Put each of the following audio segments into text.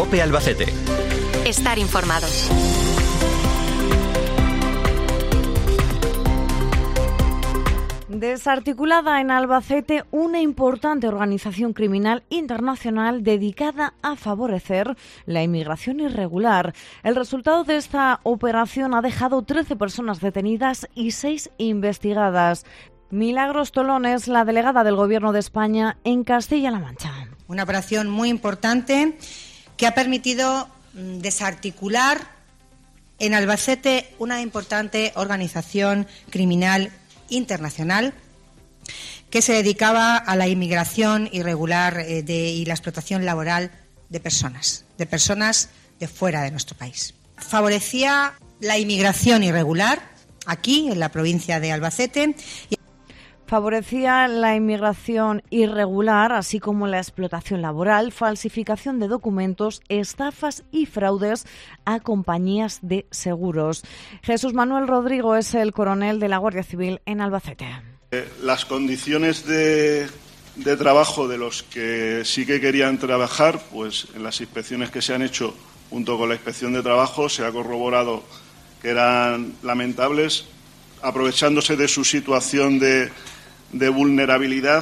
COPE Albacete. Estar informado. Desarticulada en Albacete una importante organización criminal internacional dedicada a favorecer la inmigración irregular. El resultado de esta operación ha dejado 13 personas detenidas y 6 investigadas. Milagros Tolón es la delegada del Gobierno de España en Castilla-La Mancha. Una operación muy importante que ha permitido desarticular en Albacete una importante organización criminal internacional que se dedicaba a la inmigración irregular y la explotación laboral de personas de fuera de nuestro país. Favorecía la inmigración irregular aquí, en la provincia de Albacete. Favorecía la inmigración irregular, así como la explotación laboral, falsificación de documentos, estafas y fraudes a compañías de seguros. Jesús Manuel Rodrigo es el coronel de la Guardia Civil en Albacete. Las condiciones de trabajo de los que sí que querían trabajar, pues en las inspecciones que se han hecho junto con la Inspección de Trabajo se ha corroborado que eran lamentables, aprovechándose de su situación de vulnerabilidad,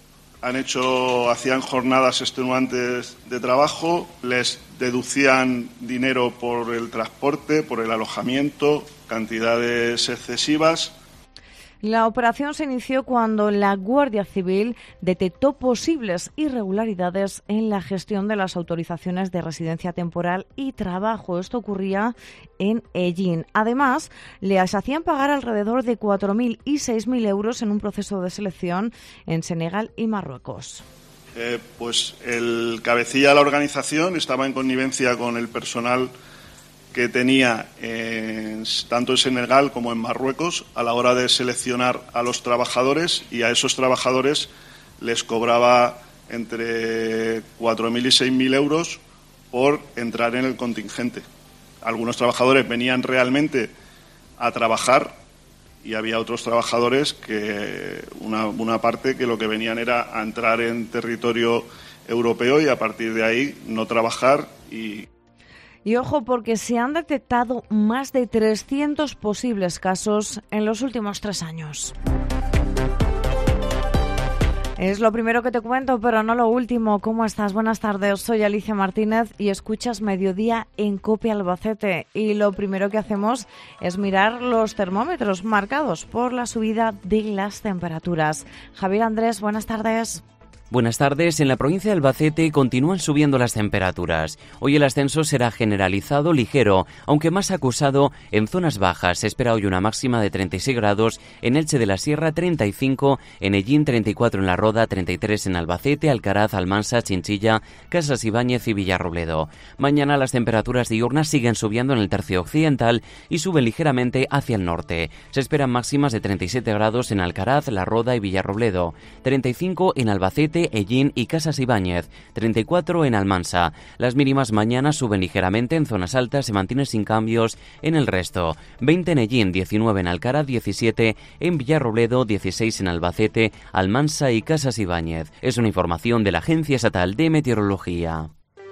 hacían jornadas extenuantes de trabajo, les deducían dinero por el transporte, por el alojamiento, cantidades excesivas. La operación se inició cuando la Guardia Civil detectó posibles irregularidades en la gestión de las autorizaciones de residencia temporal y trabajo. Esto ocurría en Ellín. Además, les hacían pagar alrededor de 4.000 y 6.000 euros en un proceso de selección en Senegal y Marruecos. Pues el cabecilla de la organización estaba en connivencia con el personal que tenía tanto en Senegal como en Marruecos a la hora de seleccionar a los trabajadores, y a esos trabajadores les cobraba entre 4.000 y 6.000 euros por entrar en el contingente. Algunos trabajadores venían realmente a trabajar y había otros trabajadores que una parte que lo que venían era a entrar en territorio europeo y a partir de ahí no trabajar. Y ojo, porque se han detectado más de 300 posibles casos en los últimos 3 años. Es lo primero que te cuento, pero no lo último. ¿Cómo estás? Buenas tardes. Soy Alicia Martínez y escuchas Mediodía en COPE Albacete. Y lo primero que hacemos es mirar los termómetros marcados por la subida de las temperaturas. Javier Andrés, buenas tardes. Buenas tardes. En la provincia de Albacete continúan subiendo las temperaturas. Hoy el ascenso será generalizado, ligero, aunque más acusado en zonas bajas. Se espera hoy una máxima de 36 grados en Elche de la Sierra, 35, en Ellín 34 en La Roda, 33 en Albacete, Alcaraz, Almansa, Chinchilla, Casas Ibáñez y Villarrobledo. Mañana las temperaturas diurnas siguen subiendo en el tercio occidental y suben ligeramente hacia el norte. Se esperan máximas de 37 grados en Alcaraz, La Roda y Villarrobledo, 35 en Albacete, Ellín y Casas Ibáñez, 34 en Almansa. Las mínimas mañana suben ligeramente en zonas altas, se mantienen sin cambios en el resto. 20 en Ellín, 19 en Alcaraz, 17 en Villarrobledo, 16 en Albacete, Almansa y Casas Ibáñez. Es una información de la Agencia Estatal de Meteorología.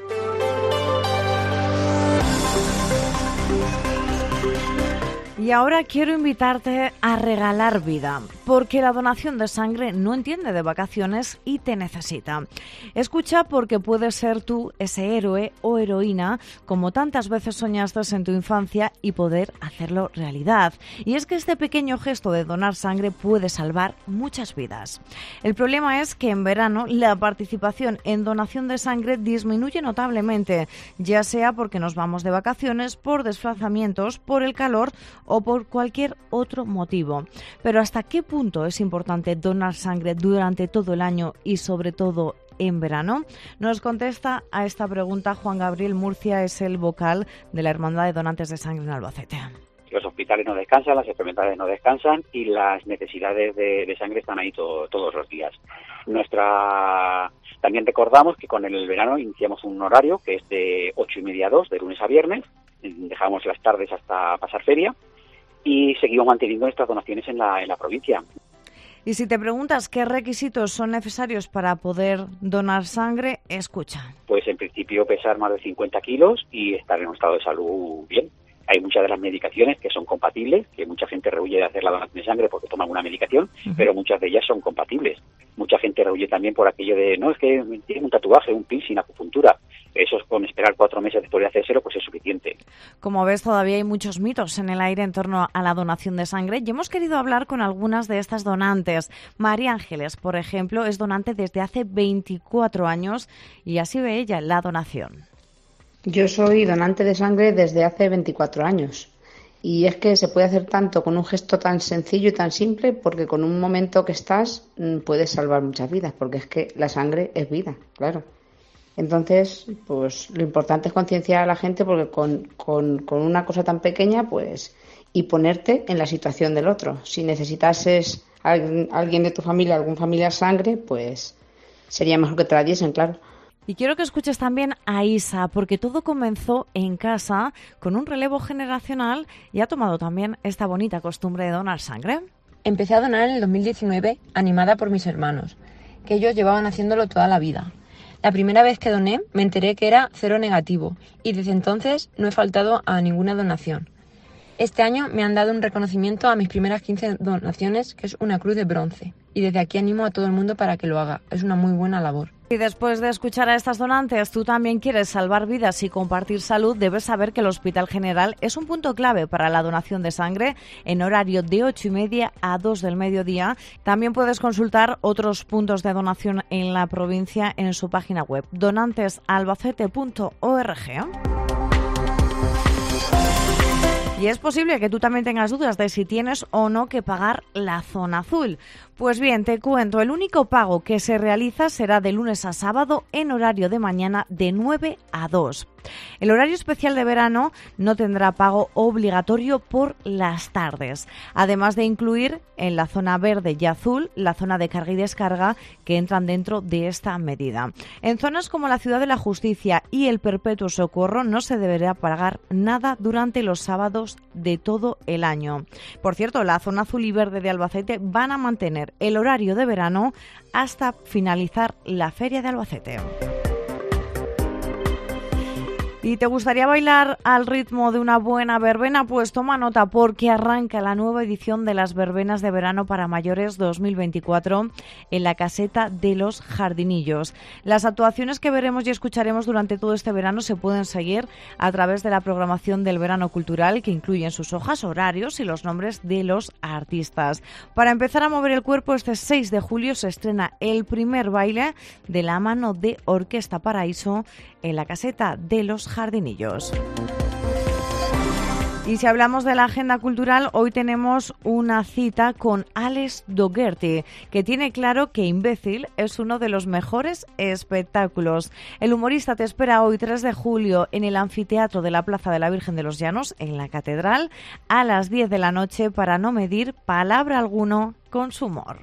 Y ahora quiero invitarte a regalar vida, porque la donación de sangre no entiende de vacaciones y te necesita. Escucha, porque puedes ser tú ese héroe o heroína como tantas veces soñaste en tu infancia y poder hacerlo realidad. Y es que este pequeño gesto de donar sangre puede salvar muchas vidas. El problema es que en verano la participación en donación de sangre disminuye notablemente, ya sea porque nos vamos de vacaciones, por desplazamientos, por el calor o por cualquier otro motivo. Pero ¿hasta qué punto es importante donar sangre durante todo el año y sobre todo en verano? Nos contesta a esta pregunta Juan Gabriel Murcia, es el vocal de la Hermandad de Donantes de Sangre en Albacete. Los hospitales no descansan, las enfermedades no descansan y las necesidades de sangre están ahí todos los días. También recordamos que con el verano iniciamos un horario que es de 8:30 a 2, de lunes a viernes. Dejamos las tardes hasta pasar feria y seguimos manteniendo nuestras donaciones en la provincia. Y si te preguntas qué requisitos son necesarios para poder donar sangre, escucha. Pues en principio pesar más de 50 kilos y estar en un estado de salud bien. Hay muchas de las medicaciones que son compatibles, que mucha gente rehuye de hacer la donación de sangre porque toma alguna medicación, pero muchas de ellas son compatibles. Mucha gente rehuye también por aquello de, no, es que tiene un tatuaje, un piercing, acupuntura. Eso es con esperar 4 meses después de hacérselo, pues es suficiente. Como ves, todavía hay muchos mitos en el aire en torno a la donación de sangre y hemos querido hablar con algunas de estas donantes. María Ángeles, por ejemplo, es donante desde hace 24 años y así ve ella la donación. Yo soy donante de sangre desde hace 24 años y es que se puede hacer tanto con un gesto tan sencillo y tan simple porque con un momento que estás puedes salvar muchas vidas porque es que la sangre es vida, claro. Entonces, pues lo importante es concienciar a la gente porque con una cosa tan pequeña, pues, y ponerte en la situación del otro. Si necesitases alguien de tu familia, algún familiar sangre, pues sería mejor que te la diesen, claro. Y quiero que escuches también a Isa, porque todo comenzó en casa con un relevo generacional y ha tomado también esta bonita costumbre de donar sangre. Empecé a donar en el 2019, animada por mis hermanos, que ellos llevaban haciéndolo toda la vida. La primera vez que doné me enteré que era cero negativo y desde entonces no he faltado a ninguna donación. Este año me han dado un reconocimiento a mis primeras 15 donaciones, que es una cruz de bronce. Y desde aquí animo a todo el mundo para que lo haga. Es una muy buena labor. Y después de escuchar a estas donantes, tú también quieres salvar vidas y compartir salud, debes saber que el Hospital General es un punto clave para la donación de sangre en horario de 8:30 a 2 del mediodía. También puedes consultar otros puntos de donación en la provincia en su página web, donantesalbacete.org. Y es posible que tú también tengas dudas de si tienes o no que pagar la zona azul. Pues bien, te cuento, el único pago que se realiza será de lunes a sábado en horario de mañana de 9 a 2. El horario especial de verano no tendrá pago obligatorio por las tardes, además de incluir en la zona verde y azul la zona de carga y descarga que entran dentro de esta medida. En zonas como la Ciudad de la Justicia y el Perpetuo Socorro no se deberá pagar nada durante los sábados de todo el año. Por cierto, la zona azul y verde de Albacete van a mantener el horario de verano hasta finalizar la Feria de Albacete. ¿Y te gustaría bailar al ritmo de una buena verbena? Pues toma nota porque arranca la nueva edición de las verbenas de verano para mayores 2024 en la Caseta de los Jardinillos. Las actuaciones que veremos y escucharemos durante todo este verano se pueden seguir a través de la programación del verano cultural que incluye en sus hojas horarios y los nombres de los artistas. Para empezar a mover el cuerpo, este 6 de julio se estrena el primer baile de la mano de Orquesta Paraíso en la Caseta de los Jardinillos. Y si hablamos de la agenda cultural, hoy tenemos una cita con Alex Dougherty, que tiene claro que Imbécil es uno de los mejores espectáculos. El humorista te espera hoy 3 de julio en el anfiteatro de la Plaza de la Virgen de los Llanos, en la Catedral, a las 10 de la noche para no medir palabra alguno con su humor.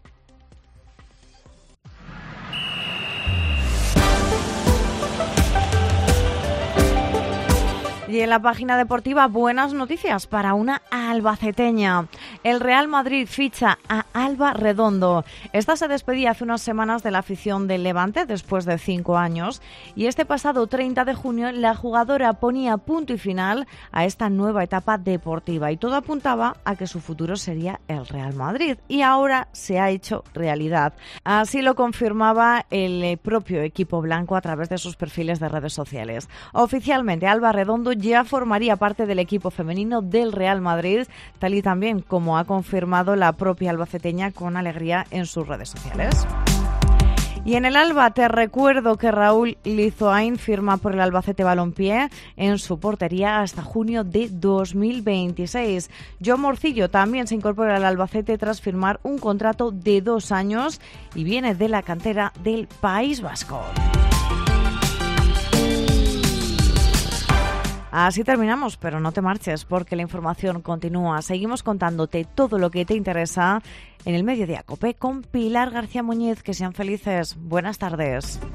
Y en la página deportiva, buenas noticias para una albaceteña. El Real Madrid ficha a Alba Redondo. Esta se despedía hace unas semanas de la afición del Levante después de 5 años. Y este pasado 30 de junio la jugadora ponía punto y final a esta nueva etapa deportiva. Y todo apuntaba a que su futuro sería el Real Madrid. Y ahora se ha hecho realidad. Así lo confirmaba el propio equipo blanco a través de sus perfiles de redes sociales. Oficialmente, Alba Redondo ya formaría parte del equipo femenino del Real Madrid, tal y también como ha confirmado la propia albaceteña con alegría en sus redes sociales. Y en el Alba te recuerdo que Raúl Lizoain firma por el Albacete Balompié en su portería hasta junio de 2026. John Morcillo también se incorpora al Albacete tras firmar un contrato de 2 años y viene de la cantera del País Vasco. Así terminamos, pero no te marches porque la información continúa. Seguimos contándote todo lo que te interesa en el Mediodía COPE con Pilar García Muñiz. Que sean felices. Buenas tardes.